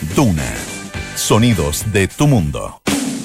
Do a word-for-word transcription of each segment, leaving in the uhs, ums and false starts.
Duna. Sonidos de tu mundo.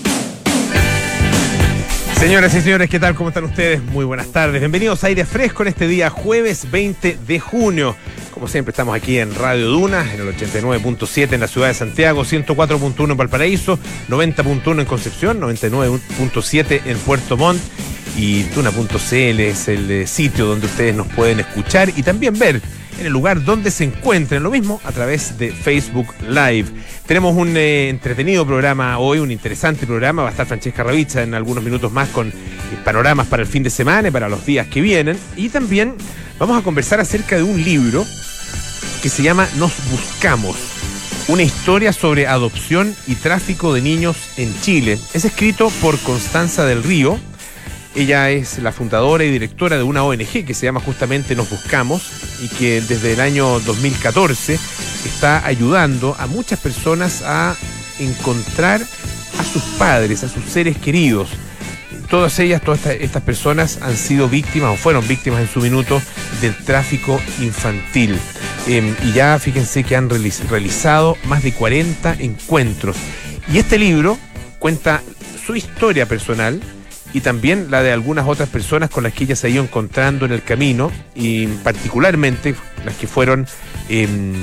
Señoras y señores, ¿qué tal? ¿Cómo están ustedes? Muy buenas tardes. Bienvenidos a Aire Fresco en este día jueves veinte de junio. Como siempre, estamos aquí en Radio Duna, en el ochenta y nueve punto siete en la ciudad de Santiago, ciento cuatro punto uno en Valparaíso, noventa punto uno en Concepción, noventa y nueve punto siete en Puerto Montt. Y Duna punto c l es el sitio donde ustedes nos pueden escuchar y también ver en el lugar donde se encuentren, lo mismo a través de Facebook Live. Tenemos un eh, entretenido programa hoy, un interesante programa. Va a estar Francesca Ravizza en algunos minutos más con eh, panoramas para el fin de semana y para los días que vienen. Y también vamos a conversar acerca de un libro que se llama Nos Buscamos, una historia sobre adopción y tráfico de niños en Chile. Es escrito por Constanza del Río. Ella es la fundadora y directora de una O N G que se llama justamente Nos Buscamos y que desde el año dos mil catorce está ayudando a muchas personas a encontrar a sus padres, a sus seres queridos. Todas ellas, todas estas, estas personas han sido víctimas o fueron víctimas en su minuto del tráfico infantil. Eh, y ya fíjense que han realiz- realizado más de cuarenta encuentros. Y este libro cuenta su historia personal y también la de algunas otras personas con las que ella se ha ido encontrando en el camino, y particularmente las que fueron eh,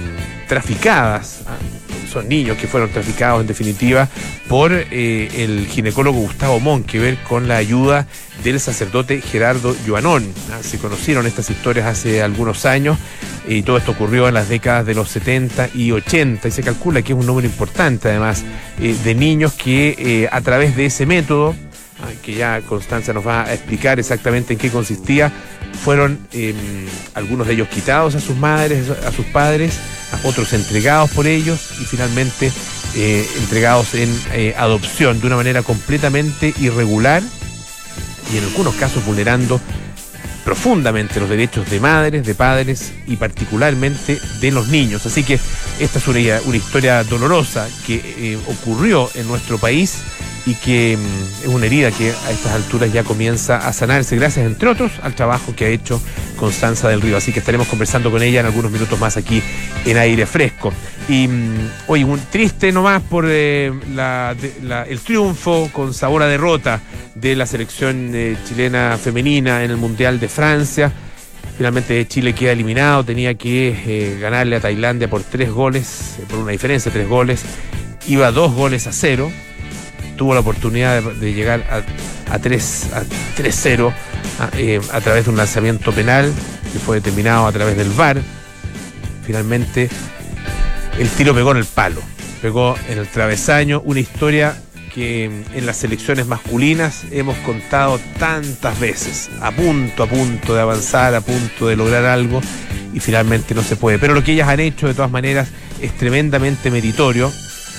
traficadas, ¿eh? Son niños que fueron traficados en definitiva por eh, el ginecólogo Gustavo Monkever con la ayuda del sacerdote Gerardo Joanón. ¿eh? Se conocieron estas historias hace algunos años y todo esto ocurrió en las décadas de los setenta y ochenta y se calcula que es un número importante además eh, de niños que eh, a través de ese método, que ya Constanza nos va a explicar exactamente en qué consistía, fueron eh, algunos de ellos quitados a sus madres, a sus padres, otros entregados por ellos y finalmente eh, entregados en eh, adopción de una manera completamente irregular y en algunos casos vulnerando profundamente los derechos de madres, de padres y particularmente de los niños. Así que esta es una, una historia dolorosa que eh, ocurrió en nuestro país y que mm, es una herida que a estas alturas ya comienza a sanarse gracias, entre otros, al trabajo que ha hecho Constanza del Río. Así que estaremos conversando con ella en algunos minutos más aquí en Aire Fresco. Y mm, oye, un triste nomás por eh, la, de, la, el triunfo con sabor a derrota de la selección eh, chilena femenina en el Mundial de Francia. Finalmente Chile queda eliminado, tenía que eh, ganarle a Tailandia por tres goles, eh, por una diferencia de tres goles. Iba dos goles a cero. Tuvo la oportunidad de, de llegar a, a tres cero a, eh, a través de un lanzamiento penal que fue determinado a través del V A R. Finalmente el tiro pegó en el palo, pegó en el travesaño, una historia que en las selecciones masculinas hemos contado tantas veces, a punto, a punto de avanzar, a punto de lograr algo y finalmente no se puede. Pero lo que ellas han hecho de todas maneras es tremendamente meritorio.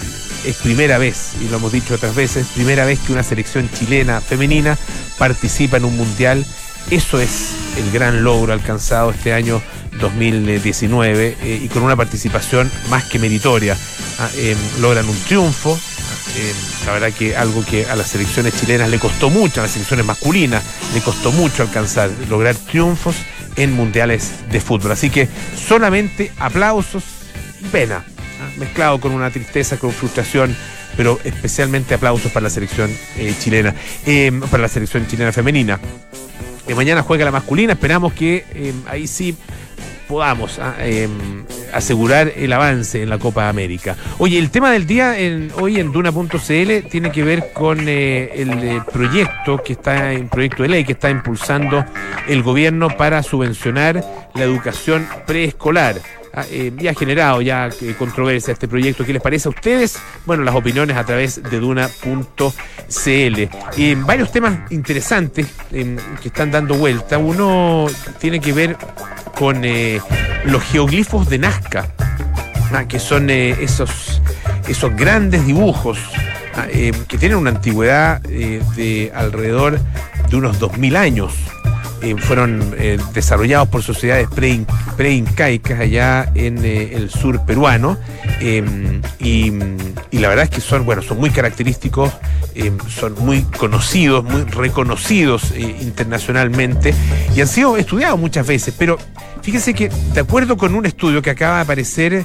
Es primera vez, y lo hemos dicho otras veces, primera vez que una selección chilena femenina participa en un mundial. Eso es el gran logro alcanzado este año dos mil diecinueve eh, y con una participación más que meritoria. Ah, eh, logran un triunfo, eh, la verdad que algo que a las selecciones chilenas le costó mucho, a las selecciones masculinas le costó mucho alcanzar, lograr triunfos en mundiales de fútbol. Así que solamente aplausos y pena. Mezclado con una tristeza, con frustración, pero especialmente aplausos para la selección eh, chilena, eh, para la selección chilena femenina. Eh, mañana juega la masculina, esperamos que eh, ahí sí podamos eh, asegurar el avance en la Copa América. Oye, el tema del día en, hoy en Duna punto c l tiene que ver con eh, el eh, proyecto que está en proyecto de ley que está impulsando el gobierno para subvencionar la educación preescolar. Eh, ya ha generado ya eh, controversia este proyecto. ¿Qué les parece a ustedes? Bueno, las opiniones a través de Duna punto c l. Eh, varios temas interesantes eh, que están dando vuelta. Uno tiene que ver con eh, los geoglifos de Nazca, ah, que son eh, esos, esos grandes dibujos ah, eh, que tienen una antigüedad eh, de alrededor de unos dos mil años. Eh, fueron eh, desarrollados por sociedades pre, pre-incaicas allá en eh, el sur peruano eh, y, y la verdad es que son, bueno, son muy característicos, eh, son muy conocidos, muy reconocidos eh, internacionalmente y han sido estudiados muchas veces, pero fíjense que de acuerdo con un estudio que acaba de aparecer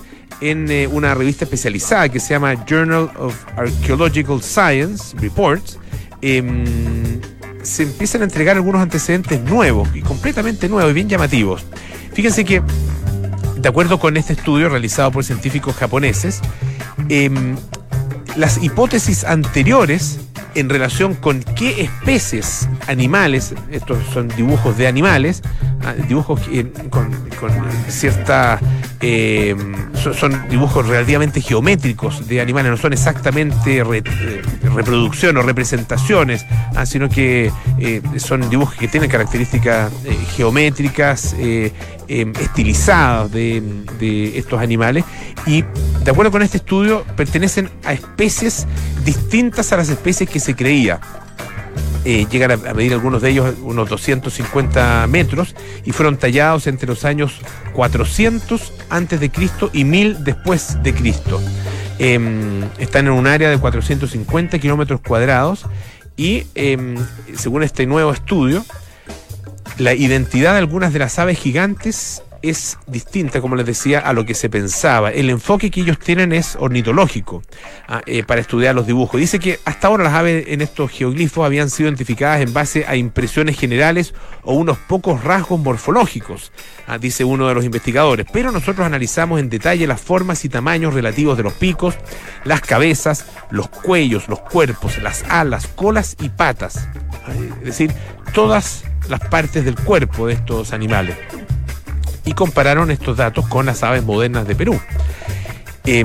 en eh, una revista especializada que se llama Journal of Archaeological Science Reports, eh, se empiezan a entregar algunos antecedentes nuevos, y completamente nuevos y bien llamativos. Fíjense que, de acuerdo con este estudio realizado por científicos japoneses, eh, las hipótesis anteriores en relación con qué especies animales, estos son dibujos de animales, dibujos eh, con, con cierta... Eh, son, son dibujos relativamente geométricos de animales, no son exactamente re, eh, reproducción o representaciones, ah, sino que eh, son dibujos que tienen características eh, geométricas, eh, eh, estilizadas de, de estos animales, y de acuerdo con este estudio pertenecen a especies distintas a las especies que se creía. Eh, llegan a, a medir algunos de ellos unos doscientos cincuenta metros y fueron tallados entre los años cuatrocientos antes de Cristo y mil después de Cristo. Eh, están en un área de cuatrocientos cincuenta kilómetros cuadrados y eh, según este nuevo estudio, la identidad de algunas de las aves gigantes es distinta, como les decía, a lo que se pensaba. El enfoque que ellos tienen es ornitológico, ah, eh, para estudiar los dibujos. Dice que hasta ahora las aves en estos geoglifos habían sido identificadas en base a impresiones generales o unos pocos rasgos morfológicos, ah, dice uno de los investigadores. Pero nosotros analizamos en detalle las formas y tamaños relativos de los picos, las cabezas, los cuellos, los cuerpos, las alas, colas y patas. Ah, es decir, todas las partes del cuerpo de estos animales. Y compararon estos datos con las aves modernas de Perú. Eh,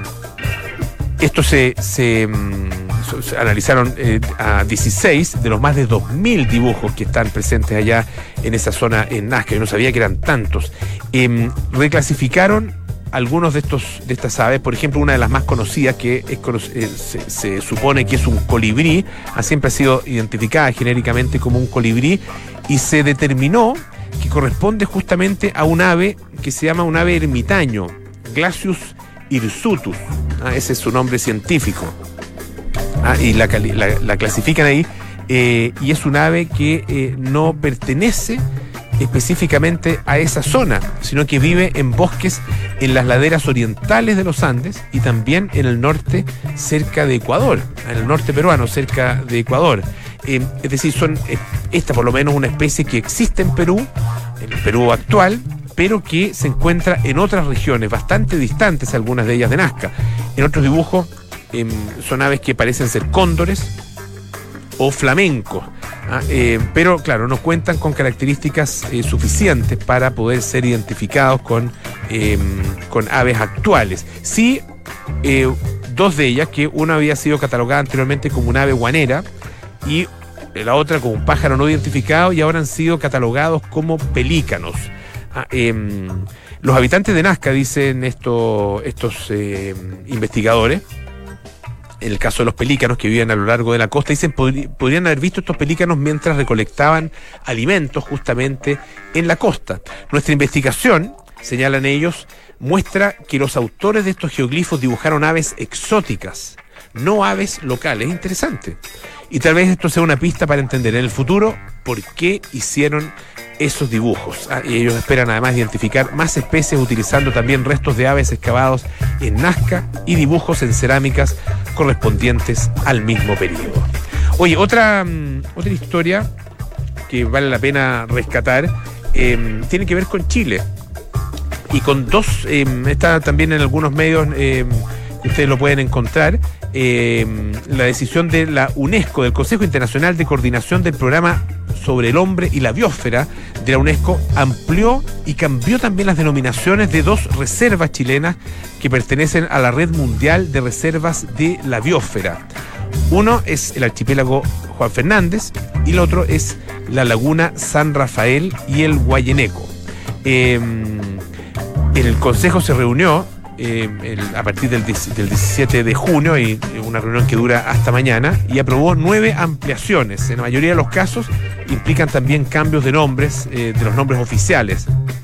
esto se, se, se analizaron eh, a dieciséis de los más de dos mil dibujos que están presentes allá en esa zona en Nazca. Yo no sabía que eran tantos. Eh, reclasificaron algunos de estos de estas aves, por ejemplo, una de las más conocidas que es, eh, se, se supone que es un colibrí, ha siempre ha sido identificada genéricamente como un colibrí, y se determinó que corresponde justamente a un ave que se llama un ave ermitaño, Glacius hirsutus. Ah, ese es su nombre científico. Ah, y la, la, la clasifican ahí, eh, y es un ave que eh, no pertenece específicamente a esa zona, sino que vive en bosques en las laderas orientales de los Andes y también en el norte, cerca de Ecuador, en el norte peruano, cerca de Ecuador. Eh, es decir, son eh, esta por lo menos una especie que existe en Perú, en el Perú actual, pero que se encuentra en otras regiones, bastante distantes, algunas de ellas de Nazca. En otros dibujos eh, son aves que parecen ser cóndores o flamencos, ¿ah? eh, pero claro, no cuentan con características eh, suficientes para poder ser identificados con, eh, con aves actuales. Sí, eh, dos de ellas, que una había sido catalogada anteriormente como un ave guanera y la otra como un pájaro no identificado, y ahora han sido catalogados como pelícanos. Ah, eh, los habitantes de Nazca, dicen esto, estos eh, investigadores, en el caso de los pelícanos que viven a lo largo de la costa, dicen podri- podrían haber visto estos pelícanos mientras recolectaban alimentos justamente en la costa. Nuestra investigación, señalan ellos, muestra que los autores de estos geoglifos dibujaron aves exóticas, no aves locales. Interesante. Y tal vez esto sea una pista para entender en el futuro por qué hicieron esos dibujos. Ah, y ellos esperan además identificar más especies utilizando también restos de aves excavados en Nazca y dibujos en cerámicas correspondientes al mismo periodo. Oye, otra, um, otra historia que vale la pena rescatar eh, tiene que ver con Chile y con dos, eh, está también en algunos medios, eh, ustedes lo pueden encontrar, eh, la decisión de la UNESCO, del Consejo Internacional de Coordinación del Programa sobre el Hombre y la Biosfera de la UNESCO, amplió y cambió también las denominaciones de dos reservas chilenas que pertenecen a la Red Mundial de Reservas de la Biosfera. Uno es el archipiélago Juan Fernández y el otro es la laguna San Rafael y el Guayeneco. Eh, el Consejo se reunió Eh, el, a partir del, del diecisiete de junio, y una reunión que dura hasta mañana, y aprobó nueve ampliaciones. En la mayoría de los casos implican también cambios de nombres, eh, de los nombres oficiales.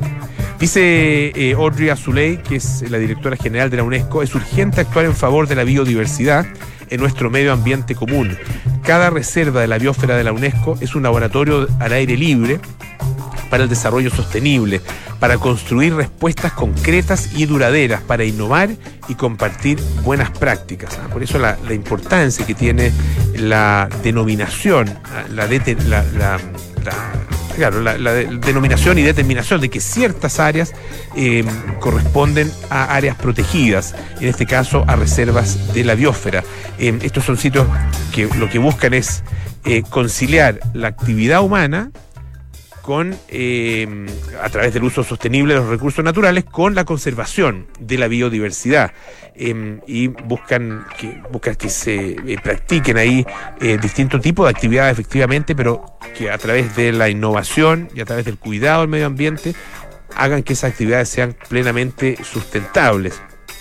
Dice eh, Audrey Azoulay, que es la directora general de la UNESCO, es urgente actuar en favor de la biodiversidad en nuestro medio ambiente común. Cada reserva de la biosfera de la UNESCO es un laboratorio al aire libre para el desarrollo sostenible, para construir respuestas concretas y duraderas, para innovar y compartir buenas prácticas. Por eso la, la importancia que tiene la denominación, la, de, la, la, la Claro, la, la de, denominación y determinación de que ciertas áreas eh, corresponden a áreas protegidas, en este caso a reservas de la biosfera. Eh, estos son sitios que lo que buscan es eh, conciliar la actividad humana con eh, a través del uso sostenible de los recursos naturales con la conservación de la biodiversidad eh, y buscan que buscan que se eh, practiquen ahí eh, distintos tipos de actividades efectivamente, pero que a través de la innovación y a través del cuidado del medio ambiente hagan que esas actividades sean plenamente sustentables.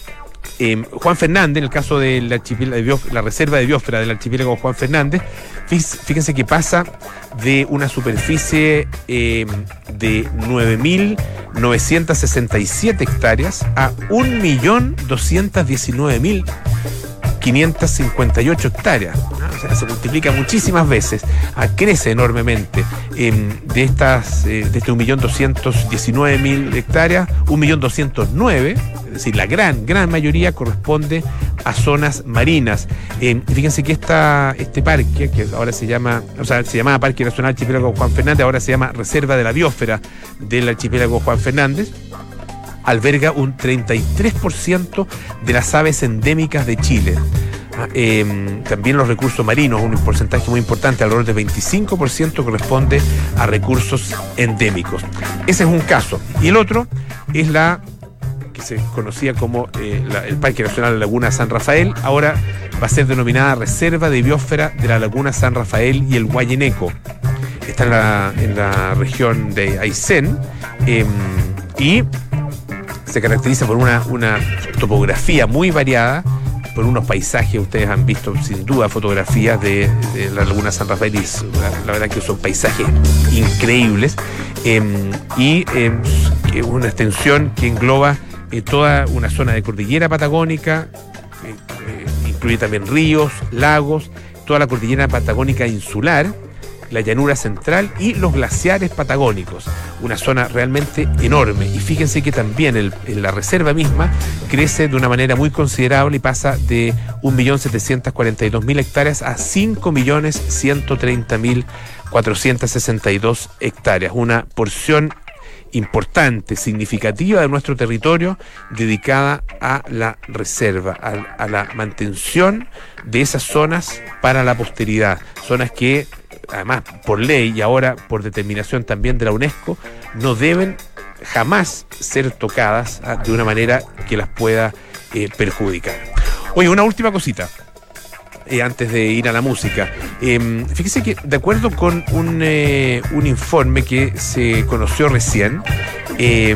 Eh, Juan Fernández, en el caso de la, de la reserva de biosfera del archipiélago Juan Fernández, fíjense que pasa de una superficie eh, de nueve mil novecientos sesenta y siete hectáreas a un millón doscientos diecinueve mil quinientos cincuenta y ocho hectáreas. ¿no? O sea, se multiplica muchísimas veces, ah, crece enormemente. Eh, de estas, eh, de este un millón doscientos diecinueve mil hectáreas, un millón doscientos nueve, es decir, la gran, gran mayoría corresponde a zonas marinas. Eh, fíjense que esta, este parque, que ahora se llama, o sea, se llamaba Parque Nacional Archipiélago Juan Fernández, ahora se llama Reserva de la Biosfera del Archipiélago Juan Fernández, alberga un treinta y tres por ciento de las aves endémicas de Chile. Eh, también los recursos marinos, un porcentaje muy importante, alrededor del veinticinco por ciento corresponde a recursos endémicos. Ese es un caso. Y el otro es la que se conocía como eh, la, el Parque Nacional Laguna San Rafael, ahora va a ser denominada Reserva de Biosfera de la Laguna San Rafael y el Guayeneco. Está en la, en la región de Aysén eh, y se caracteriza por una, una topografía muy variada, por unos paisajes. Ustedes han visto sin duda fotografías de, de la Laguna San Rafael y la, la verdad que son paisajes increíbles eh, y eh, una extensión que engloba eh, toda una zona de cordillera patagónica, eh, eh, incluye también ríos, lagos, toda la cordillera patagónica insular, la llanura central y los glaciares patagónicos, una zona realmente enorme. Y fíjense que también el, la reserva misma crece de una manera muy considerable y pasa de un millón setecientos cuarenta y dos mil hectáreas a cinco millones ciento treinta mil cuatrocientos sesenta y dos hectáreas, una porción importante, significativa de nuestro territorio dedicada a la reserva, a, a la mantención de esas zonas para la posteridad, zonas que además por ley y ahora por determinación también de la UNESCO no deben jamás ser tocadas ¿ah? de una manera que las pueda eh, perjudicar. Oye, una última cosita eh, antes de ir a la música. Eh, fíjese que de acuerdo con un, eh, un informe que se conoció recién eh,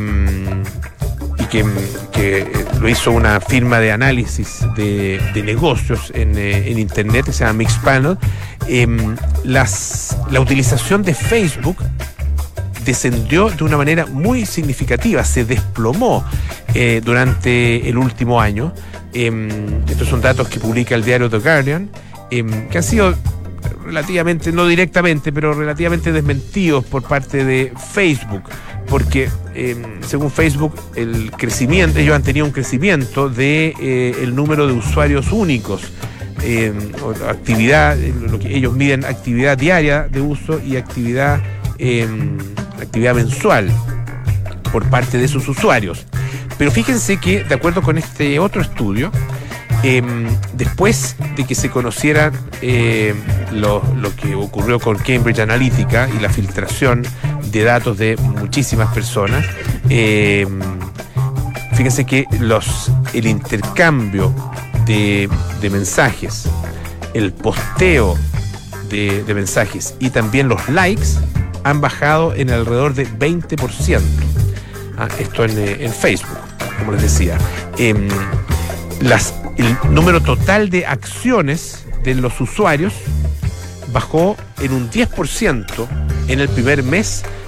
y que, que lo hizo una firma de análisis de, de negocios en, eh, en internet que se llama Mixpanel, eh, las, la utilización de Facebook descendió de una manera muy significativa, se desplomó eh, durante el último año. Eh, estos son datos que publica el diario The Guardian, eh, que han sido relativamente, no directamente, pero relativamente desmentidos por parte de Facebook, porque eh, según Facebook el crecimiento, ellos han tenido un crecimiento de eh, el número de usuarios únicos, eh, actividad, lo que ellos miden actividad diaria de uso y actividad eh, actividad mensual por parte de sus usuarios. Pero fíjense que de acuerdo con este otro estudio, eh, después de que se conociera eh, lo, lo que ocurrió con Cambridge Analytica y la filtración de datos de muchísimas personas, eh, fíjense que los, el intercambio de, de mensajes, el posteo de, de mensajes y también los likes han bajado en alrededor de veinte por ciento. Ah, esto en, en Facebook, como les decía. Eh, las, el número total de acciones de los usuarios bajó en un diez por ciento en el primer mes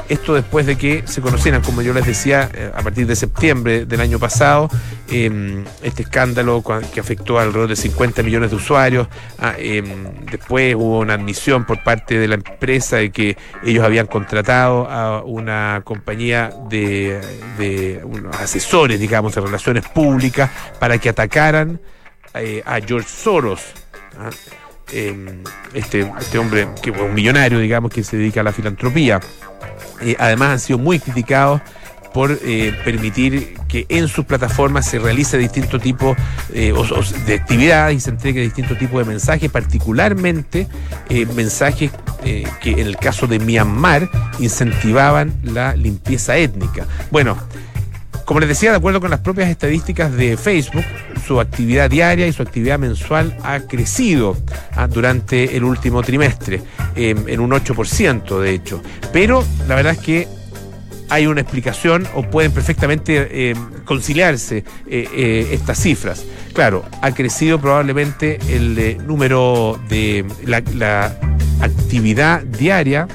Esto después de que se conocieran, como yo les decía, eh, a partir de septiembre del año pasado, eh, este escándalo que afectó a alrededor de cincuenta millones de usuarios. Ah, eh, después hubo una admisión por parte de la empresa de que ellos habían contratado a una compañía de, de unos asesores, digamos, de relaciones públicas para que atacaran eh, a George Soros. ¿Ah? Eh, este, este hombre, que fue un millonario, digamos, que se dedica a la filantropía. Eh, además han sido muy criticados por eh, permitir que en sus plataformas se realice distinto tipo eh, o, o de actividades y se entregue distinto tipo de mensajes, particularmente eh, mensajes eh, que en el caso de Myanmar incentivaban la limpieza étnica. Bueno, como les decía, de acuerdo con las propias estadísticas de Facebook, su actividad diaria y su actividad mensual ha crecido ah, durante el último trimestre, eh, en un ocho por ciento de hecho. Pero la verdad es que hay una explicación o pueden perfectamente eh, conciliarse eh, eh, estas cifras. Claro, ha crecido probablemente el eh, número de la, la actividad diaria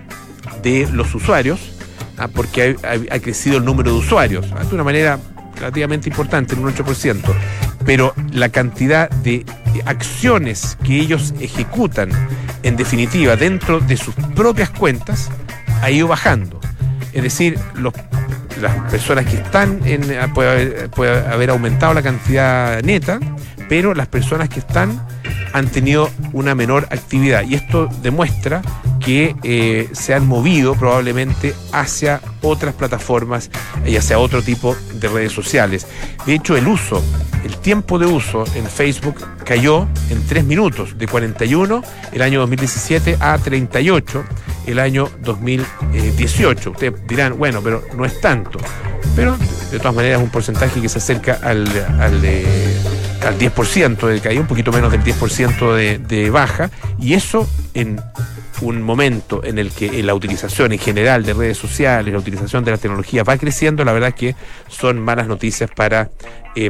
de los usuarios, ah, porque ha, ha, ha crecido el número de usuarios ah, de una manera relativamente importante, en un ocho por ciento. Pero la cantidad de acciones que ellos ejecutan, en definitiva, dentro de sus propias cuentas, ha ido bajando. Es decir, los, las personas que están en... Puede haber, puede haber aumentado la cantidad neta, pero las personas que están han tenido una menor actividad. Y esto demuestra que eh, se han movido probablemente hacia otras plataformas y hacia otro tipo de redes sociales. De hecho, el uso, el tiempo de uso en Facebook cayó en tres minutos, de cuarenta y uno el año dos mil diecisiete a treinta y ocho el año dos mil dieciocho. Ustedes dirán, bueno, pero no es tanto. Pero de todas maneras es un porcentaje que se acerca al, al, eh, al diez por ciento de caída, un poquito menos del diez por ciento de, de baja, y eso en un momento en el que la utilización en general de redes sociales, la utilización de la tecnología va creciendo. La verdad es que son malas noticias para, eh,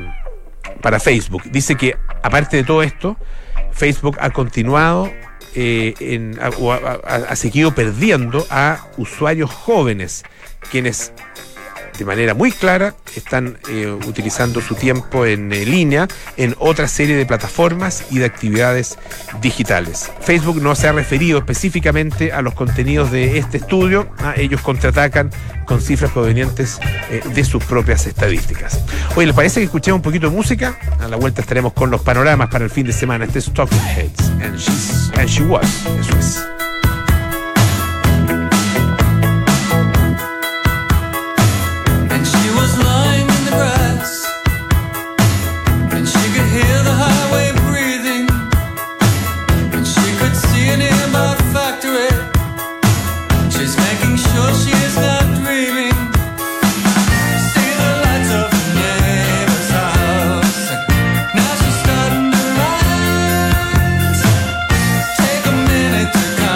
para Facebook. Dice que aparte de todo esto, Facebook ha continuado eh, en, a, o ha, ha, ha seguido perdiendo a usuarios jóvenes, quienes de manera muy clara están eh, utilizando su tiempo en eh, línea en otra serie de plataformas y de actividades digitales. Facebook no se ha referido específicamente a los contenidos de este estudio. Ah, ellos contraatacan con cifras provenientes eh, de sus propias estadísticas. Oye, ¿les parece que escuchemos un poquito de música? A la vuelta estaremos con los panoramas para el fin de semana. Este es Talking Heads, and, she's, and She Was. Eso es. Take a minute to come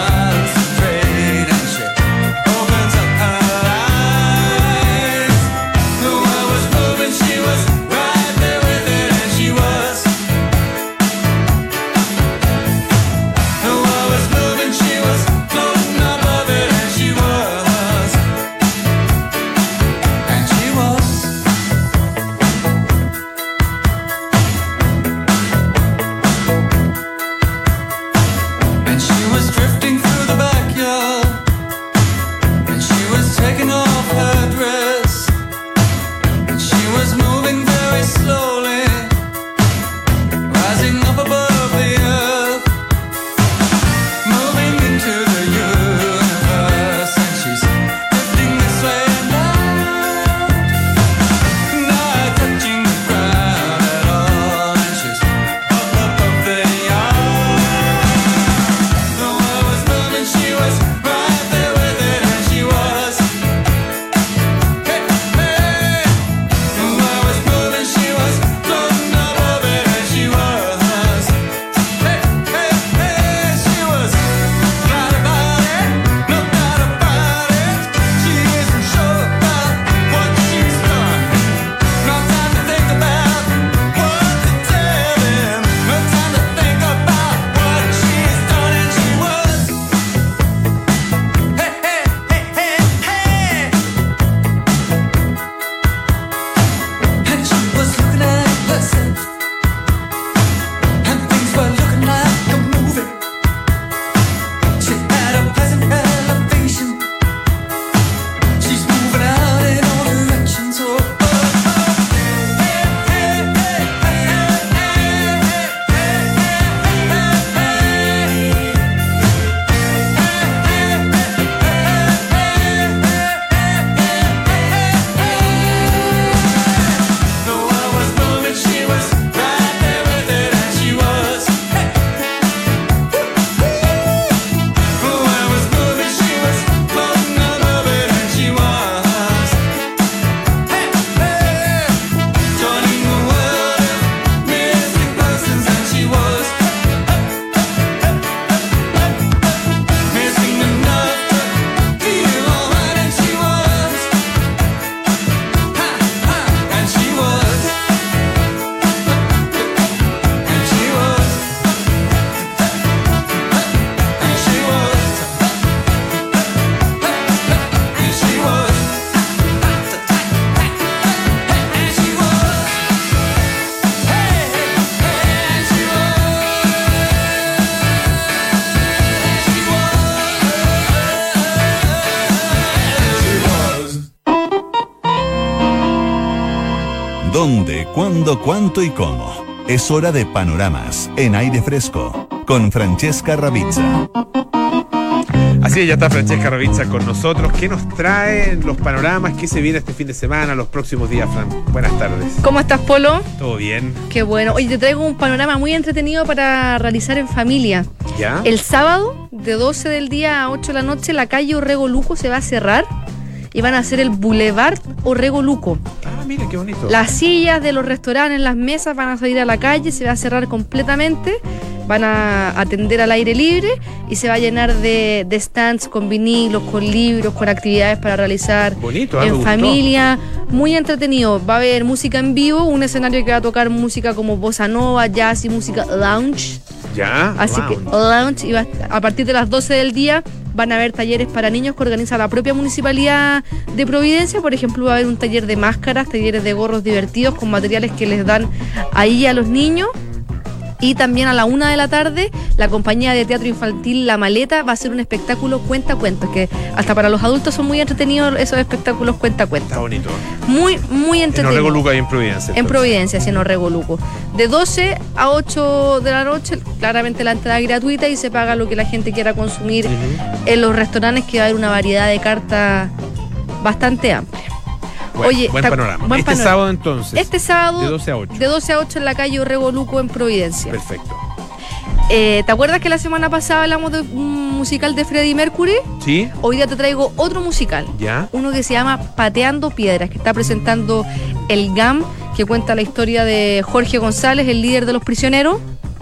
¿Dónde, cuándo, cuánto y cómo? Es hora de Panoramas en Aire Fresco con Francesca Ravizza. Así es, ya está Francesca Ravizza con nosotros. ¿Qué nos traen los panoramas? ¿Qué se viene este fin de semana, los próximos días, Fran? Buenas tardes. ¿Cómo estás, Polo? ¿Todo bien? Qué bueno. Oye, te traigo un panorama muy entretenido para realizar en familia. ¿Ya? El sábado, de doce del día a ocho de la noche, la calle Orrego Luco se va a cerrar y van a hacer el Boulevard Orrego Luco. Ah, mira, qué bonito. Las sillas de los restaurantes, las mesas van a salir a la calle, se va a cerrar completamente. Van a atender al aire libre y se va a llenar de, de stands con vinilos, con libros, con actividades para realizar bonito, ah, en familia. Muy entretenido. Va a haber música en vivo, un escenario que va a tocar música como bossa nova, jazz y música lounge. Ya. Así lounge. que lounge. Y va a, a partir de las doce del día van a haber talleres para niños que organiza la propia municipalidad de Providencia. Por ejemplo, va a haber un taller de máscaras, talleres de gorros divertidos con materiales que les dan ahí a los niños. Y también a la una de la tarde, la compañía de teatro infantil La Maleta va a hacer un espectáculo cuenta-cuentos, que hasta para los adultos son muy entretenidos esos espectáculos cuenta-cuentos. Está bonito. Muy, muy entretenido. En Orrego Luco y en Providencia. Entonces. En Providencia, sí, en Orrego Luco. De doce a ocho de la noche, claramente la entrada es gratuita y se paga lo que la gente quiera consumir uh-huh. en los restaurantes, que va a haber una variedad de cartas bastante amplia. Bueno, Oye, buen panorama. Buen este panorama. sábado entonces. Este sábado. De doce a ocho. De doce a ocho en la calle Orrego Luco en Providencia. Perfecto. Eh, ¿Te acuerdas que la semana pasada hablamos de un musical de Freddie Mercury? Sí. Hoy día te traigo otro musical. ¿Ya? Uno que se llama Pateando Piedras, que está presentando el G A M, que cuenta la historia de Jorge González, el líder de los prisioneros.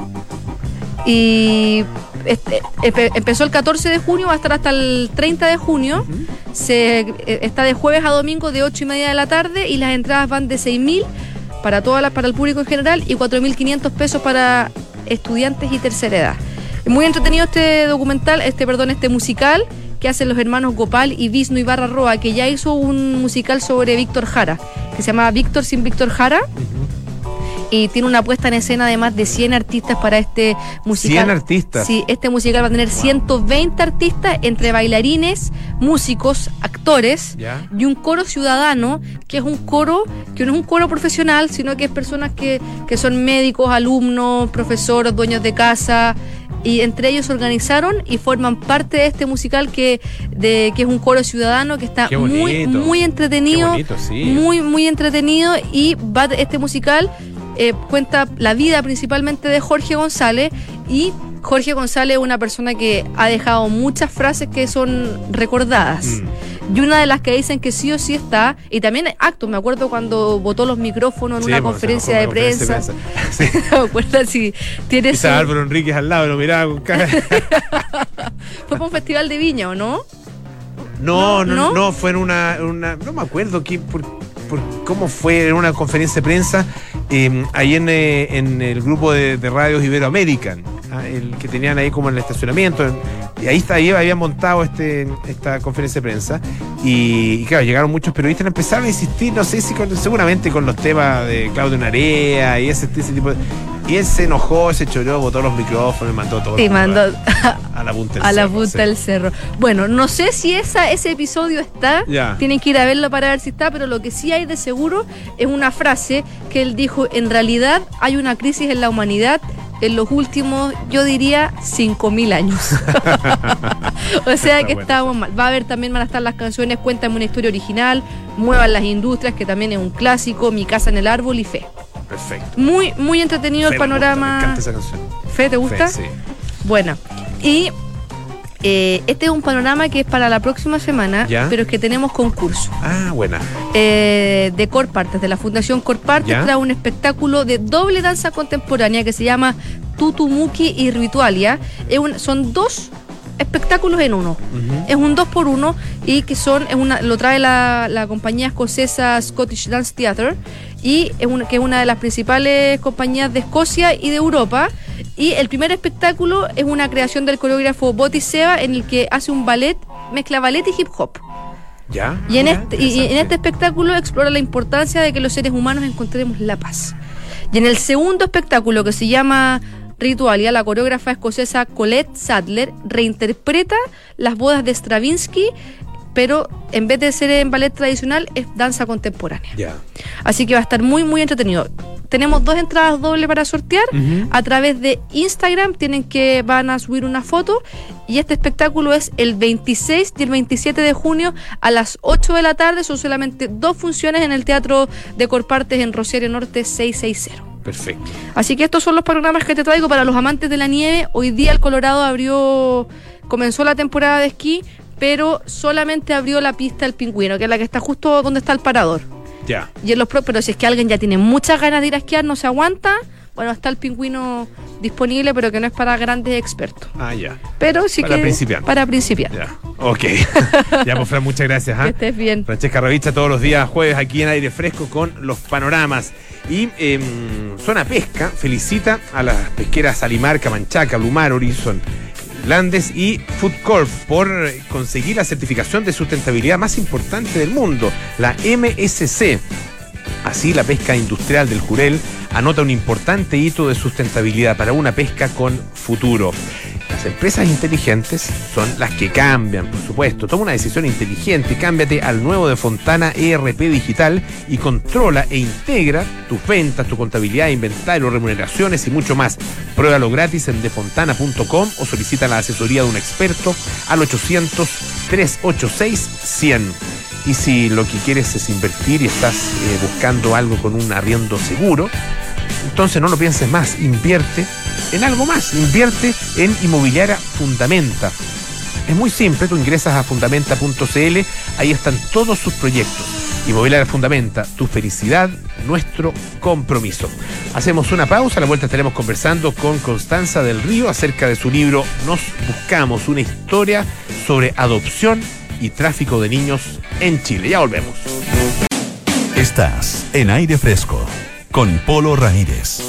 Y este, empezó el catorce de junio, va a estar hasta el treinta de junio. Uh-huh. Se, está de jueves a domingo de ocho y media de la tarde y las entradas van de seis mil para, todas las, para el público en general y cuatro mil quinientos pesos para estudiantes y tercera edad. Es muy entretenido este documental, este perdón, este musical que hacen los hermanos Gopal y Vishnu Ibarra Roa, que ya hizo un musical sobre Víctor Jara, que se llama Víctor sin Víctor Jara. Uh-huh. Y tiene una puesta en escena de más de cien artistas para este musical. ¿cien artistas? Sí, este musical va a tener wow. ciento veinte artistas entre bailarines, músicos, actores ¿Ya? y un coro ciudadano, que es un coro que no es un coro profesional, sino que es personas que, que son médicos, alumnos, profesores, dueños de casa, y entre ellos se organizaron y forman parte de este musical que, de, que es un coro ciudadano que está muy, muy entretenido. Qué bonito, sí. Muy, muy entretenido. Y va este musical eh, cuenta la vida principalmente de Jorge González, y Jorge González es una persona que ha dejado muchas frases que son recordadas. Mm. Y una de las que dicen que sí o sí está, y también actos, me acuerdo cuando botó los micrófonos en sí, una conferencia de prensa. Conferencia de prensa. Sí. ¿Me acuerdas? Si tiene su... Álvaro Enríquez al lado, lo miraba con cara. ¿Fue por un festival de Viña o no? No, no, no, no fue en una, una no me acuerdo qué, por, por cómo fue, en una conferencia de prensa, eh, ahí en, eh, en el grupo de, de radios Iberoamerican, ¿ah? El que tenían ahí como en el estacionamiento, y ahí está, ahí habían montado este, esta conferencia de prensa, y, y claro, llegaron muchos periodistas, empezaron a insistir, no sé si con, seguramente con los temas de Claudio Narea y ese, ese tipo de... Y él se enojó, se choró, botó los micrófonos y mandó todo. Y mandó a, a la punta del a cerro. la punta sí. del cerro. Bueno, no sé si esa, ese episodio está, ya. Tienen que ir a verlo para ver si está, pero lo que sí hay de seguro es una frase que él dijo: en realidad hay una crisis en la humanidad en los últimos, yo diría, cinco mil años. O sea que estamos mal. Va a haber también, van a estar las canciones Cuéntame una historia original, Muevan las industrias, que también es un clásico, Mi casa en el árbol y Fe. Perfecto. Muy, muy entretenido Fe el panorama. Me, me encanta esa canción. ¿Fe te gusta? Fe, sí. Bueno, y eh, este es un panorama que es para la próxima semana, ¿ya? Pero es que tenemos concurso. Ah, buena. Eh, de Corpartes, de la Fundación Corpartes, trae un espectáculo de doble danza contemporánea que se llama Tutumuki y Ritualia. Es un, son dos espectáculos en uno. Uh-huh. Es un dos por uno y que son, es una, lo trae la, la compañía escocesa Scottish Dance Theatre, y es una, que es una de las principales compañías de Escocia y de Europa. Y el primer espectáculo es una creación del coreógrafo Botti Seba, en el que hace un ballet, mezcla ballet y hip hop. ¿Ya? Y en, este, y en este espectáculo explora la importancia de que los seres humanos encontremos la paz. Y en el segundo espectáculo, que se llama Ritualia, la coreógrafa escocesa Colette Sadler reinterpreta las bodas de Stravinsky, pero en vez de ser en ballet tradicional, es danza contemporánea. Ya. Así que va a estar muy, muy entretenido. Tenemos dos entradas dobles para sortear. Uh-huh. A través de Instagram tienen que van a subir una foto. Y este espectáculo es el veintiséis y el veintisiete de junio a las ocho de la tarde. Son solamente dos funciones en el Teatro de Corpartes en Rosario Norte seiscientos sesenta. Perfecto. Así que estos son los programas que te traigo para los amantes de la nieve. Hoy día el Colorado abrió, comenzó la temporada de esquí, pero solamente abrió la pista del Pingüino, que es la que está justo donde está el parador. Ya. Y en los pro, pero si es que alguien ya tiene muchas ganas de ir a esquiar, no se aguanta, bueno, está el Pingüino disponible, pero que no es para grandes expertos. Ah, ya. Pero sí para que principiantes. Para principiantes. Ya. Ok. Ya, pues, Fran, muchas gracias. ¿eh? Que estés bien. Francesca Ravizza todos los días jueves aquí en Aire Fresco con los panoramas. Y eh, Zona Pesca felicita a las pesqueras Alimarca, Manchaca, Blumar, Horizon Landes y Food Corp por conseguir la certificación de sustentabilidad más importante del mundo, la M S C. Así, la pesca industrial del Jurel anota un importante hito de sustentabilidad para una pesca con futuro. Las empresas inteligentes son las que cambian, por supuesto. Toma una decisión inteligente, cámbiate al nuevo de Fontana E R P Digital y controla e integra tus ventas, tu contabilidad, inventario, remuneraciones y mucho más. Pruébalo gratis en defontana punto com o solicita la asesoría de un experto al ochocientos, trescientos ochenta y seis, cien. Y si lo que quieres es invertir y estás eh, buscando algo con un arriendo seguro, entonces no lo pienses más, invierte en algo más, invierte en Inmobiliaria Fundamenta. Es muy simple, tú ingresas a fundamenta punto c l, ahí están todos sus proyectos. Inmobiliaria Fundamenta, tu felicidad, nuestro compromiso. Hacemos una pausa, a la vuelta estaremos conversando con Constanza del Río acerca de su libro Nos Buscamos, una historia sobre adopción y tráfico de niños en Chile. Ya volvemos. Estás en Aire Fresco con Polo Ramírez.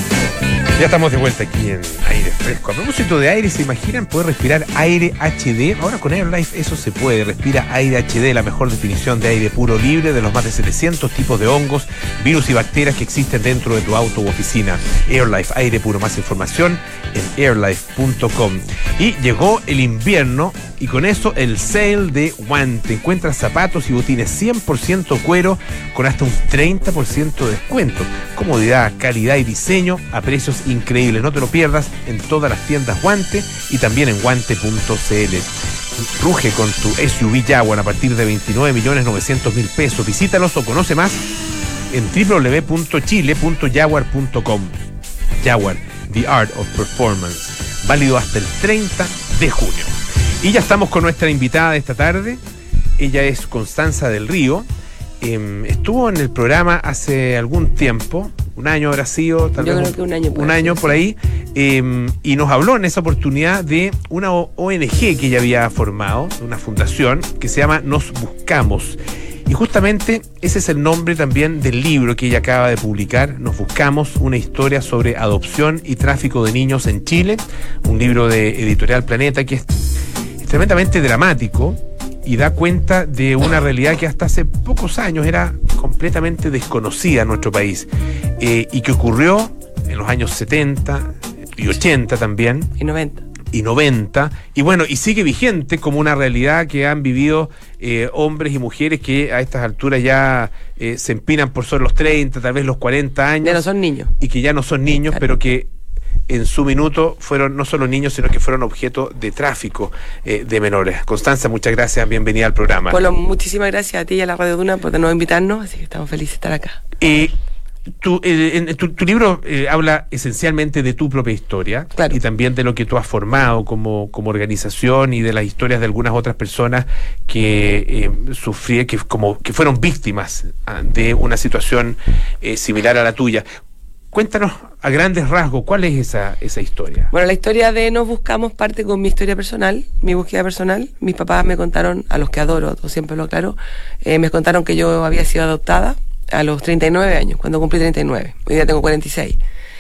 Ya estamos de vuelta aquí en Aire Fresco. A propósito de aire, ¿se imaginan poder respirar aire H D? Ahora con AirLife eso se puede. Respira aire H D, la mejor definición de aire puro libre de los más de setecientos tipos de hongos, virus y bacterias que existen dentro de tu auto u oficina. AirLife, aire puro. Más información en airlife punto com. Y llegó el invierno y con eso el sale de Guante. Encuentras zapatos y botines cien por ciento cuero con hasta un treinta por ciento de descuento. Comodidad, calidad y diseño a precios increíbles. No te lo pierdas en todas las tiendas Guante y también en guante punto c l. Ruge con tu S U V Jaguar a partir de veintinueve millones novecientos mil pesos. Visítalos o conoce más en doble u doble u doble u punto chile punto jaguar punto com. Jaguar, the art of performance. Válido hasta el treinta de junio. Y ya estamos con nuestra invitada de esta tarde. Ella es Constanza del Río. Eh, estuvo en el programa hace algún tiempo, un año habrá sido, tal Yo vez creo que un año por un ahí, año sí. por ahí, eh, y nos habló en esa oportunidad de una O N G que ella había formado, una fundación que se llama Nos Buscamos. Y justamente ese es el nombre también del libro que ella acaba de publicar, Nos Buscamos, una historia sobre adopción y tráfico de niños en Chile, un libro de Editorial Planeta que es, es tremendamente dramático y da cuenta de una realidad que hasta hace pocos años era completamente desconocida en nuestro país, eh, y que ocurrió en los años setenta y ochenta también. Y noventa. Y noventa, y bueno, y sigue vigente como una realidad que han vivido eh, hombres y mujeres que a estas alturas ya eh, se empinan por sobre los treinta, tal vez los cuarenta años. Ya no son niños. Y que ya no son niños, claro, pero que en su minuto fueron no solo niños, sino que fueron objeto de tráfico eh, de menores. Constanza, muchas gracias, bienvenida al programa. Polo, muchísimas gracias a ti y a la Radio Duna por de nuevo invitarnos, así que estamos felices de estar acá. Eh, Tu, eh, en, tu, tu libro eh, habla esencialmente de tu propia historia, claro, y también de lo que tú has formado como, como organización y de las historias de algunas otras personas que eh, sufrieron, que, como, que fueron víctimas ah, de una situación eh, similar a la tuya. Cuéntanos a grandes rasgos, ¿cuál es esa, esa historia? Bueno, la historia de Nos Buscamos parte con mi historia personal, mi búsqueda personal. Mis papás me contaron, a los que adoro, siempre lo aclaro, eh, me contaron que yo había sido adoptada a los treinta y nueve años, cuando cumplí treinta y nueve. Hoy día tengo cuarenta y seis.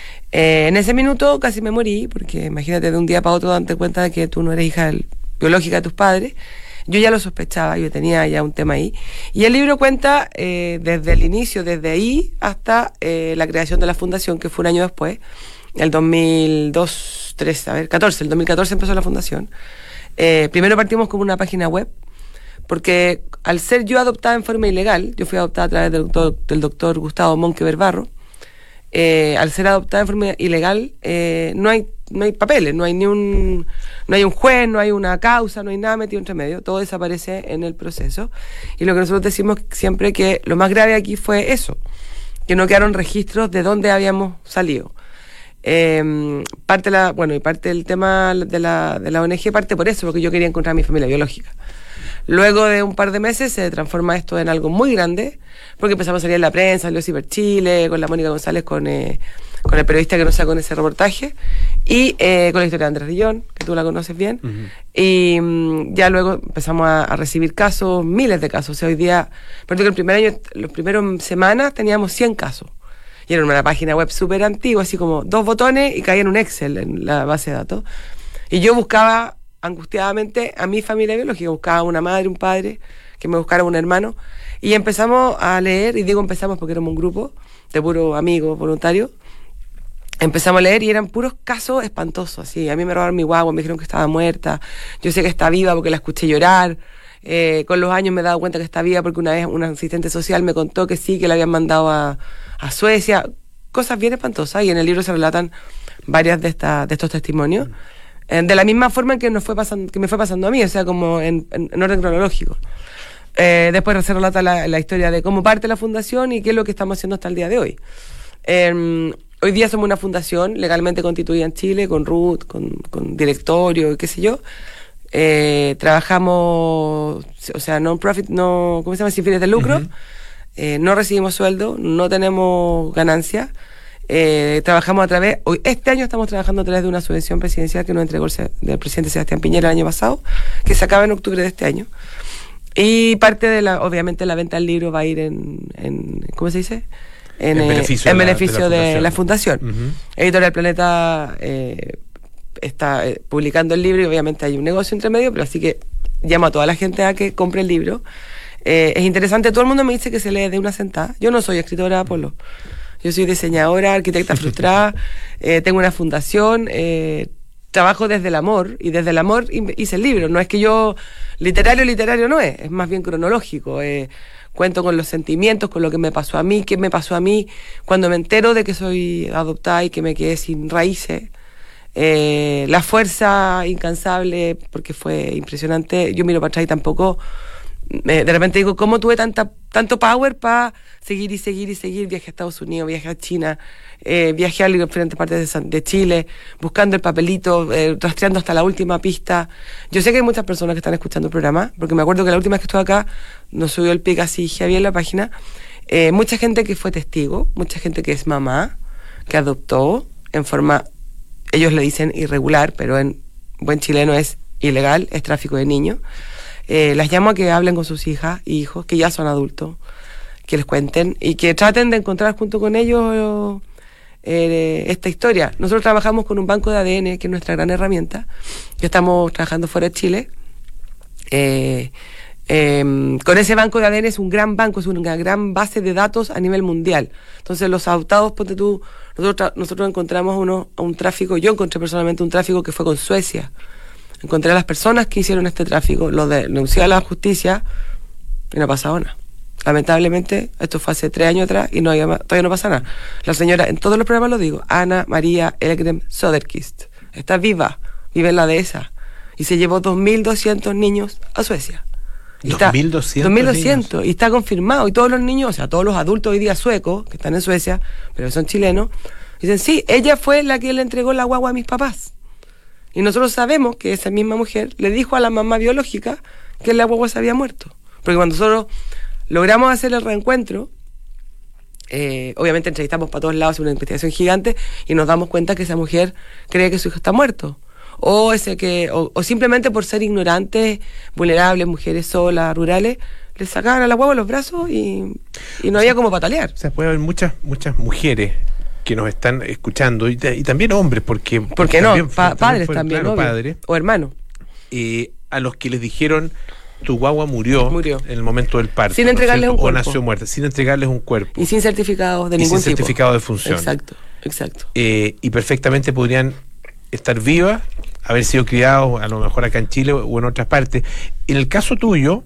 Eh, en ese minuto casi me morí, porque imagínate de un día para otro darte cuenta de que tú no eres hija del, biológica de tus padres. Yo ya lo sospechaba, yo tenía ya un tema ahí. Y el libro cuenta eh, desde el inicio, desde ahí hasta eh, la creación de la fundación, que fue un año después, el dos mil dos, tres, a ver, catorce, el dos mil catorce empezó la fundación. Eh, primero partimos como una página web, porque al ser yo adoptada en forma ilegal, yo fui adoptada a través del doctor, del doctor Gustavo Monkever Barro, eh, al ser adoptada en forma ilegal, eh, no hay no hay papeles, no hay ni un no hay un juez, no hay una causa, no hay nada metido entre medio, todo desaparece en el proceso. Y lo que nosotros decimos siempre que lo más grave aquí fue eso, que no quedaron registros de dónde habíamos salido. Eh, parte la, bueno, y parte del tema de la, de la O N G parte por eso, porque yo quería encontrar a mi familia biológica. Luego de un par de meses se transforma esto en algo muy grande, porque empezamos a salir en la prensa, en los Ciber Chile, con la Mónica González, con, eh, con el periodista que nos sacó en ese reportaje, y eh, con la historia de Andrés Rillón, que tú la conoces bien, uh-huh. y um, ya luego empezamos a, a recibir casos, miles de casos. O sea, hoy día, porque el primer año, los primeros semanas teníamos cien casos, y era una página web súper antigua, así como dos botones y caía en un Excel en la base de datos, y yo buscaba angustiadamente a mi familia biológica, buscaba una madre, un padre, que me buscara un hermano, y empezamos a leer, y digo empezamos porque éramos un grupo de puros amigos voluntarios, empezamos a leer y eran puros casos espantosos, así. A mí me robaron mi guagua, me dijeron que estaba muerta, yo sé que está viva porque la escuché llorar, eh, con los años me he dado cuenta que está viva porque una vez una asistente social me contó que sí, que la habían mandado a, a Suecia, cosas bien espantosas, y en el libro se relatan varias de, esta, de estos testimonios, eh, de la misma forma en que, nos fue pasando, que me fue pasando a mí, o sea, como en, en, en orden cronológico. Eh, después se relata la, la historia de cómo parte la fundación y qué es lo que estamos haciendo hasta el día de hoy. Eh, hoy día somos una fundación legalmente constituida en Chile, con R U T, con, con directorio, qué sé yo. Eh, trabajamos, o sea, non-profit, no, ¿cómo se llama? Sin fines de lucro. Uh-huh. Eh, no recibimos sueldo, no tenemos ganancias. Eh, trabajamos a través, hoy este año estamos trabajando a través de una subvención presidencial que nos entregó el, el presidente Sebastián Piñera el año pasado, que se acaba en octubre de este año. Y parte de la, obviamente la venta del libro va a ir en, en ¿cómo se dice? En, en beneficio, eh, en beneficio de, la, de la fundación. De la fundación. Uh-huh. Editorial Planeta eh, está eh, publicando el libro y obviamente hay un negocio entre medio, pero así que llamo a toda la gente a que compre el libro. Eh, es interesante, todo el mundo me dice que se lee de una sentada. Yo no soy escritora, Polo. Yo soy diseñadora, arquitecta frustrada, eh, tengo una fundación, eh, trabajo desde el amor, y desde el amor hice el libro. No es que yo, literario, literario no es, es más bien cronológico. Eh, cuento con los sentimientos, con lo que me pasó a mí, qué me pasó a mí, cuando me entero de que soy adoptada y que me quedé sin raíces. Eh, la fuerza incansable, porque fue impresionante. Yo miro para atrás y tampoco... Eh, de repente digo, ¿cómo tuve tanta, tanto power para seguir y seguir y seguir? Viajé a Estados Unidos, viajé a China, eh, viajé a diferentes partes de, de Chile, buscando el papelito, eh, rastreando hasta la última pista. Yo sé que hay muchas personas que están escuchando el programa, porque me acuerdo que la última vez que estuve acá, nos subió el pic así, heavy en la página. Eh, mucha gente que fue testigo, mucha gente que es mamá, que adoptó en forma, ellos le dicen irregular, pero en buen chileno es ilegal, es tráfico de niños. Eh, las llamo a que hablen con sus hijas y hijos, que ya son adultos, que les cuenten y que traten de encontrar junto con ellos eh, esta historia. Nosotros trabajamos con un banco de A D N, que es nuestra gran herramienta, que estamos trabajando fuera de Chile. Eh, eh, con ese banco de A D N es un gran banco, es una gran base de datos a nivel mundial. Entonces los adoptados, ponte tú, nosotros, nosotros encontramos uno, un tráfico, yo encontré personalmente un tráfico que fue con Suecia. Encontré a las personas que hicieron este tráfico, lo denuncié a la justicia y no ha pasado nada. Lamentablemente, esto fue hace tres años atrás y no hay, todavía no pasa nada. La señora, en todos los programas lo digo, Ana María Elgren Söderqvist, está viva, vive en la dehesa, y se llevó dos mil doscientos niños a Suecia. dos mil doscientos dos mil doscientos, y está confirmado, y todos los niños, o sea, todos los adultos hoy día suecos, que están en Suecia, pero son chilenos, dicen, sí, ella fue la que le entregó la guagua a mis papás. Y nosotros sabemos que esa misma mujer le dijo a la mamá biológica que la guagua se había muerto. Porque cuando nosotros logramos hacer el reencuentro, eh, obviamente entrevistamos para todos lados, una investigación gigante, y nos damos cuenta que esa mujer cree que su hijo está muerto. O, ese que, o, o simplemente por ser ignorantes, vulnerables, mujeres solas, rurales, le sacaban a la guagua los brazos y, y no o había sea, como patalear. O sea, puede haber muchas, muchas mujeres que nos están escuchando, y, y también hombres, porque... ¿Por qué no? También, pa- padres fueron, también, claro, padres, o hermanos. Eh, a los que les dijeron, tu guagua murió, murió en el momento del parto. Sin entregarles un cuerpo. O nació muerta, sin entregarles un cuerpo. Y sin certificados de y ningún sin tipo. certificado de función. Exacto, exacto. Eh, y perfectamente podrían estar vivas, haber sido criados a lo mejor acá en Chile o en otras partes. En el caso tuyo,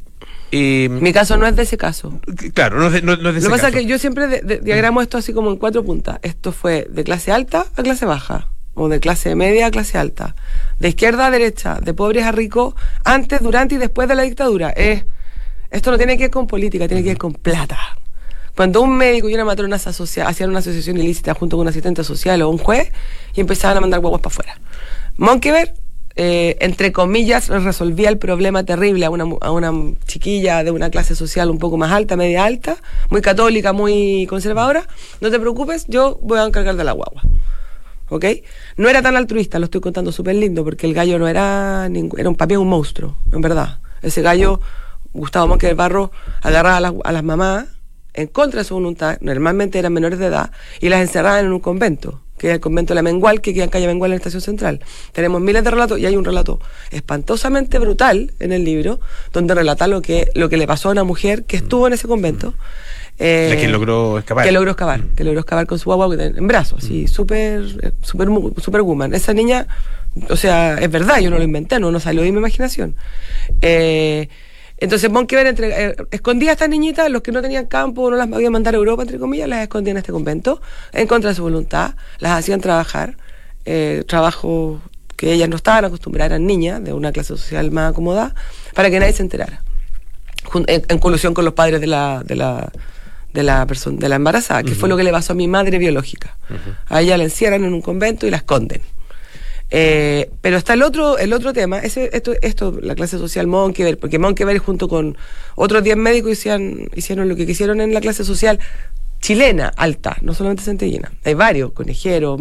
Eh, Mi caso no es de ese caso. Claro, no es de, no, no es de ese Lo que pasa caso. es que yo siempre de, de, diagramo esto así como en cuatro puntas. Esto fue de clase alta a clase baja, o de clase media a clase alta, de izquierda a derecha, de pobres a ricos, antes, durante y después de la dictadura. Es, esto no tiene que ver con política, tiene que ver con plata. Cuando un médico y una matrona se asocia, hacían una asociación ilícita junto con un asistente social o un juez y empezaban a mandar guaguas para afuera. Monkeberg, eh, entre comillas, resolvía el problema terrible a una, a una chiquilla de una clase social un poco más alta, media alta, muy católica, muy conservadora. No te preocupes, yo voy a encargar de la guagua. ¿Ok? No era tan altruista, lo estoy contando súper lindo, porque el gallo no era ningún, era un papi, un monstruo, en verdad. Ese gallo, Gustavo Monkeberg Barro, agarraba a las, a las mamás en contra de su voluntad, normalmente eran menores de edad, y las encerraban en un convento, que es el convento de la Mengual, que queda en calle Mengual en la Estación Central. Tenemos miles de relatos, y hay un relato espantosamente brutal en el libro, donde relata lo que, lo que le pasó a una mujer que estuvo en ese convento. Eh, que logró escapar. Que logró escapar, mm. que logró escapar con su guagua en brazos, así, súper, súper, superwoman. Esa niña, o sea, es verdad, yo no lo inventé, no, no salió de mi imaginación. Eh... Entonces Monkeberg entre, eh, escondía a estas niñitas, los que no tenían campo, no las podían mandar a Europa, entre comillas, las escondían en este convento, en contra de su voluntad, las hacían trabajar, eh, trabajo que ellas no estaban acostumbradas, eran niñas de una clase social más acomodada, para que nadie se enterara, en, en colusión con los padres de la, de la, de la persona, de la embarazada, que uh-huh. fue lo que le pasó a mi madre biológica. Uh-huh. A ella la encierran en un convento y la esconden. Eh, pero está el otro el otro tema, ese, esto, esto la clase social Monkeberg, porque Monkeberg junto con otros diez médicos hicieron, hicieron lo que quisieron en la clase social chilena alta, no solamente centellina. Hay varios, Conejero,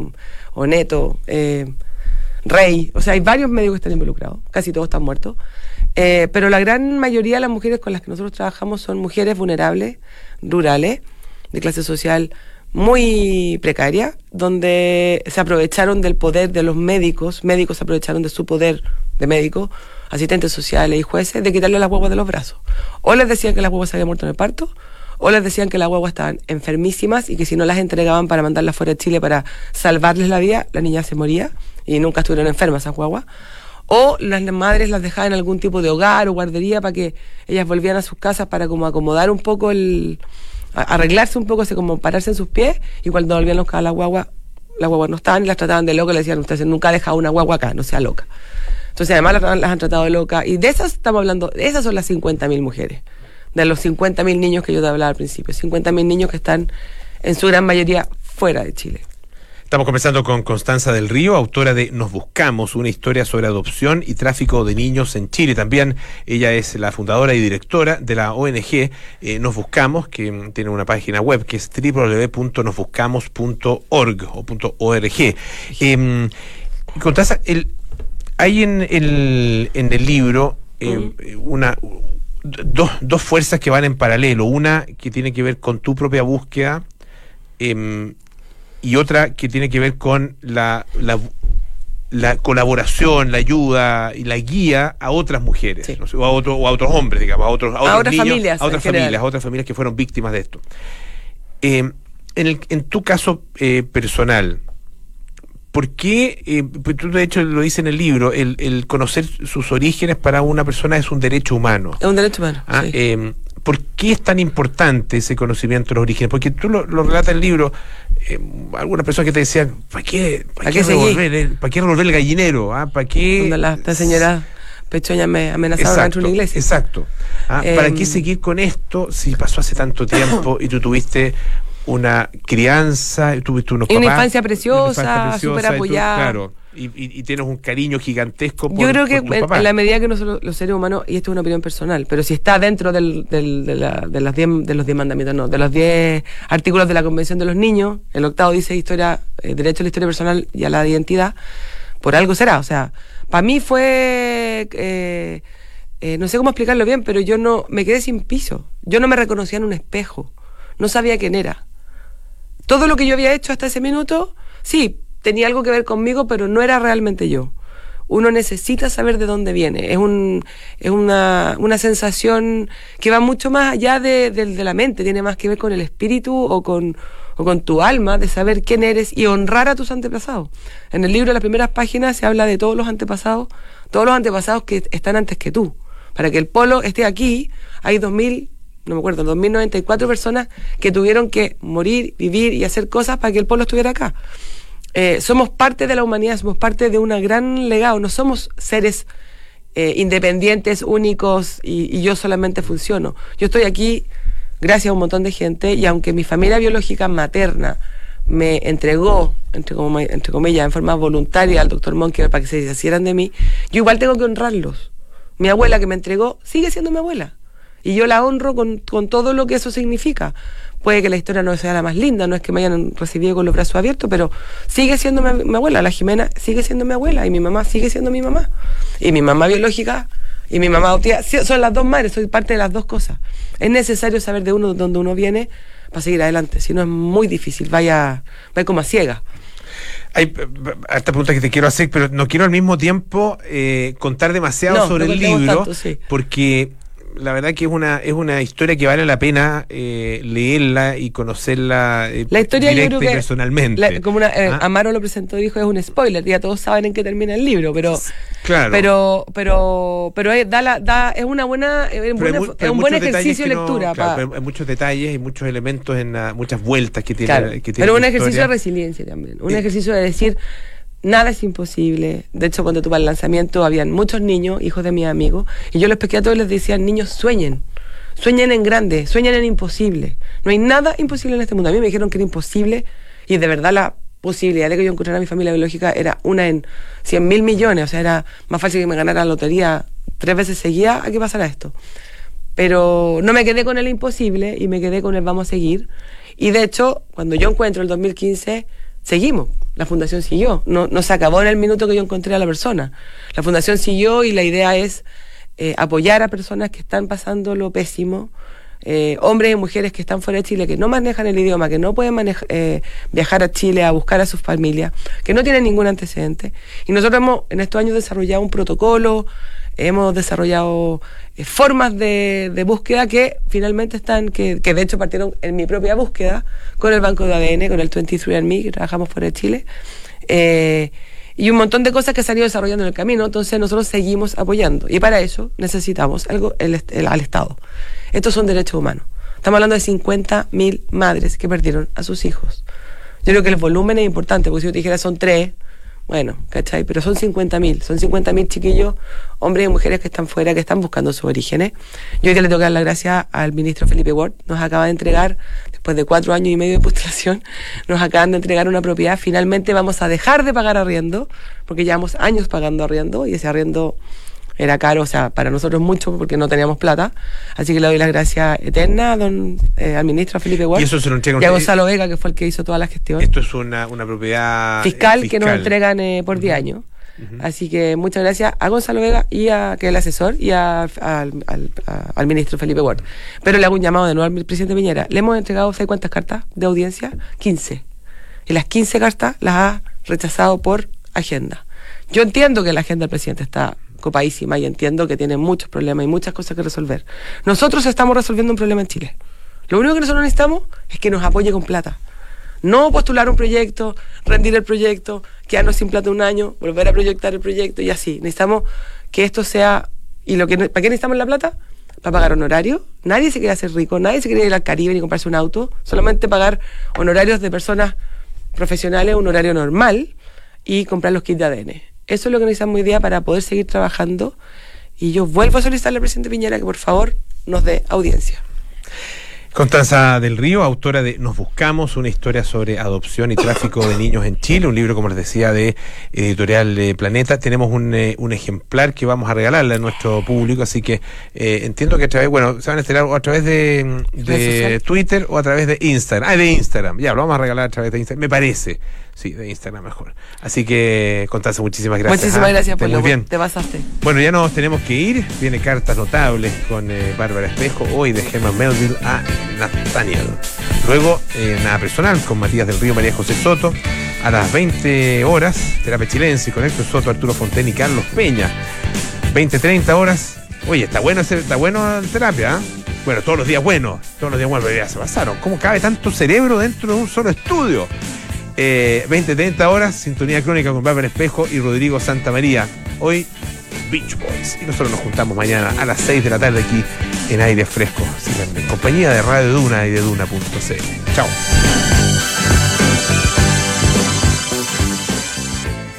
Oneto, eh, Rey, o sea, hay varios médicos que están involucrados, casi todos están muertos, eh, pero la gran mayoría de las mujeres con las que nosotros trabajamos son mujeres vulnerables, rurales, de clase social muy precaria, donde se aprovecharon del poder de los médicos, médicos se aprovecharon de su poder de médicos, asistentes sociales y jueces, de quitarle las guaguas de los brazos. O les decían que las guaguas se habían muerto en el parto, o les decían que las guaguas estaban enfermísimas y que si no las entregaban para mandarlas fuera de Chile para salvarles la vida, la niña se moría y nunca estuvieron enfermas esas guaguas. O las madres las dejaban en algún tipo de hogar o guardería para que ellas volvieran a sus casas para como acomodar un poco el... arreglarse un poco, así como pararse en sus pies, y cuando volvían los a la guagua, las guaguas no estaban y las trataban de loca, le decían, ustedes nunca ha dejado una guagua acá, no sea loca. Entonces además las, las han tratado de loca, y de esas estamos hablando, esas son las cincuenta mil mujeres, de los cincuenta mil niños que yo te hablaba al principio, cincuenta mil niños que están en su gran mayoría fuera de Chile. Estamos conversando con Constanza del Río, autora de Nos Buscamos, una historia sobre adopción y tráfico de niños en Chile. También ella es la fundadora y directora de la O N G eh, Nos Buscamos, que tiene una página web que es doble u doble u doble u punto nos buscamos punto org o .org. Eh, Constanza, el, hay en el, en el libro eh, uh-huh. una... Dos, dos fuerzas que van en paralelo, una que tiene que ver con tu propia búsqueda eh, y otra que tiene que ver con la, la, la colaboración, la ayuda y la guía a otras mujeres, sí. no sé, o, a otro, o a otros hombres, digamos, a otros, a otros a otras niños, familias, a otras familias, a otras familias que fueron víctimas de esto. Eh, en, el, en tu caso eh, personal, ¿por qué, eh, tú de hecho lo dices en el libro, el, el conocer sus orígenes para una persona es un derecho humano? Es un derecho humano, ah, sí. eh, ¿Por qué es tan importante ese conocimiento de los orígenes? Porque tú lo, lo relatas en el libro, eh, algunas personas que te decían, ¿para qué, para qué, qué revolver, eh, ¿para qué revolver el gallinero? ¿Ah? ¿Para qué? Cuando la, la señora Pechoña me amenazaba dentro de una iglesia. Exacto. ¿Ah? Eh, ¿Para qué seguir con esto si pasó hace tanto tiempo y tú tuviste una crianza, tuviste unos papás, una infancia preciosa, súper apoyada? Y claro, y, y, y tienes un cariño gigantesco por, yo creo que por en, en la medida que nosotros los seres humanos, y esto es una opinión personal, pero si está dentro del, del, de, la, de, las diez, de los diez mandamientos, no, de los diez artículos de la Convención de los Niños, el octavo dice historia, eh, derecho a la historia personal y a la identidad, por algo será. O sea, para mí fue, eh, eh, no sé cómo explicarlo bien, pero yo no, me quedé sin piso, yo no me reconocía en un espejo, no sabía quién era. Todo lo que yo había hecho hasta ese minuto, sí, tenía algo que ver conmigo, pero no era realmente yo. Uno necesita saber de dónde viene. Es un es una, una sensación que va mucho más allá de, de, de la mente, tiene más que ver con el espíritu o con, o con tu alma, de saber quién eres y honrar a tus antepasados. En el libro, en las primeras páginas, se habla de todos los antepasados, todos los antepasados que están antes que tú. Para que el polo esté aquí, hay dos mil, no me acuerdo, dos mil noventa y cuatro personas que tuvieron que morir, vivir y hacer cosas para que el polo estuviera acá. Eh, somos parte de la humanidad, somos parte de un gran legado, no somos seres eh, independientes, únicos y, y yo solamente funciono. Yo estoy aquí gracias a un montón de gente y aunque mi familia biológica materna me entregó, entre, com entre comillas, en forma voluntaria al doctor Monker para que se deshicieran de mí, yo igual tengo que honrarlos. Mi abuela que me entregó sigue siendo mi abuela y yo la honro con, con todo lo que eso significa. Puede que la historia no sea la más linda, no es que me hayan recibido con los brazos abiertos, pero sigue siendo mi, mi abuela, la Jimena sigue siendo mi abuela y mi mamá sigue siendo mi mamá. Y mi mamá biológica y mi mamá adoptiva son las dos madres, soy parte de las dos cosas. Es necesario saber de uno dónde uno viene para seguir adelante, si no es muy difícil, vaya, vaya como a ciega. Hay esta pregunta que te quiero hacer, pero no quiero al mismo tiempo eh, contar demasiado no, sobre no el libro, tanto, sí. Porque la verdad que es una es una historia que vale la pena eh, leerla y conocerla eh, la historia directa yo creo y personalmente. La, como una, eh, ¿Ah? Amaro lo presentó y dijo es un spoiler, ya todos saben en qué termina el libro, pero claro. pero pero pero es, da la, da, es una buena es, buena, muy, es un buen ejercicio de lectura. No, claro, pero hay muchos detalles y muchos elementos en la, muchas vueltas que tiene, claro, que tiene pero un la ejercicio historia. de resiliencia también, un eh. ejercicio de decir nada es imposible. De hecho, cuando tuve el lanzamiento, habían muchos niños, hijos de mis amigos, y yo los pesqué a todos y les decía, niños, sueñen. Sueñen en grande, sueñen en imposible. No hay nada imposible en este mundo. A mí me dijeron que era imposible, y de verdad la posibilidad de que yo encontrara a mi familia biológica era una en cien mil millones. O sea, era más fácil que me ganara la lotería tres veces seguida a que pasara esto. Pero no me quedé con el imposible, y me quedé con el vamos a seguir. Y de hecho, cuando yo encuentro el dos mil quince, seguimos. La fundación siguió, no, no se acabó en el minuto que yo encontré a la persona. La fundación siguió y la idea es eh, apoyar a personas que están pasando lo pésimo, eh, hombres y mujeres que están fuera de Chile, que no manejan el idioma, que no pueden manejar, eh, viajar a Chile a buscar a sus familias, que no tienen ningún antecedente. Y nosotros hemos en estos años desarrollado un protocolo, hemos desarrollado eh, formas de, de búsqueda que finalmente están, que, que de hecho partieron en mi propia búsqueda con el banco de A D N, con el veintitrés and me, que trabajamos fuera de Chile, eh, y un montón de cosas que se han ido desarrollando en el camino. Entonces nosotros seguimos apoyando, y para eso necesitamos algo el, el, al Estado. Estos son derechos humanos. Estamos hablando de cincuenta mil madres que perdieron a sus hijos. Yo creo que el volumen es importante, porque si yo te dijera son tres, bueno, ¿cachai? Pero son cincuenta mil, son cincuenta mil chiquillos, hombres y mujeres que están fuera, que están buscando sus orígenes. Yo hoy día le tengo que dar las gracias al ministro Felipe Ward, nos acaba de entregar, después de cuatro años y medio de postulación, nos acaban de entregar una propiedad, finalmente vamos a dejar de pagar arriendo, porque llevamos años pagando arriendo, y ese arriendo era caro, o sea, para nosotros mucho, porque no teníamos plata, así que le doy las gracias eternas a don, eh, al ministro Felipe Ward, y, eso se lo y a Gonzalo Vega, que fue el que hizo toda la gestión. Esto es una, una propiedad fiscal, fiscal que nos entregan eh, por diez años. Uh-huh. Así que muchas gracias a Gonzalo Vega, y a, que es el asesor, y a, a, al, al, a, al ministro Felipe Ward. Pero le hago un llamado de nuevo al presidente Piñera. Le hemos entregado, ¿sabes cuántas cartas de audiencia? quince. Y las quince cartas las ha rechazado por agenda. Yo entiendo que la agenda del presidente está copadísima, y entiendo que tiene muchos problemas y muchas cosas que resolver. Nosotros estamos resolviendo un problema en Chile. Lo único que nosotros necesitamos es que nos apoye con plata. No postular un proyecto, rendir el proyecto, quedarnos sin plata un año, volver a proyectar el proyecto y así. Necesitamos que esto sea... ¿Y lo que, para qué necesitamos la plata? Para pagar honorarios. Nadie se quiere hacer rico, nadie se quiere ir al Caribe ni comprarse un auto. Solamente pagar honorarios de personas profesionales, un horario normal, y comprar los kits de A D N. Eso es lo que necesitamos hoy día para poder seguir trabajando. Y yo vuelvo a solicitarle al presidente Piñera que por favor nos dé audiencia. Constanza del Río, autora de Nos Buscamos, una historia sobre adopción y tráfico de niños en Chile, un libro, como les decía, de Editorial eh, Planeta. Tenemos un, eh, un ejemplar que vamos a regalarle a nuestro público, así que eh, entiendo que a través, bueno, se van a estrenar a través de, de Twitter o a través de Instagram. Ah, de Instagram, ya, lo vamos a regalar a través de Instagram, me parece. Sí, de Instagram mejor. Así que, Constanza, muchísimas gracias. Muchísimas ah, gracias por lo bien. Te pasaste. Bueno, ya nos tenemos que ir. Viene Cartas Notables con eh, Bárbara Espejo, hoy de Gemma Melville a Nathaniel. Luego, eh, Nada Personal con Matías del Río, María José Soto. A las veinte horas, Terapia Chilense con Héctor Soto, Arturo Fonten y Carlos Peña. veinte treinta horas. Oye, está bueno, está bueno la terapia, ¿eh? Bueno, todos los días bueno, todos los días bueno, pero ya se pasaron. ¿Cómo cabe tanto cerebro dentro de un solo estudio? Eh, veinte treinta horas, Sintonía Crónica con Bárbara Espejo y Rodrigo Santamaría. Hoy Beach Boys. Y nosotros nos juntamos mañana a las seis de la tarde aquí en Aire Fresco, en compañía de Radio Duna y de Duna punto c l. Chao.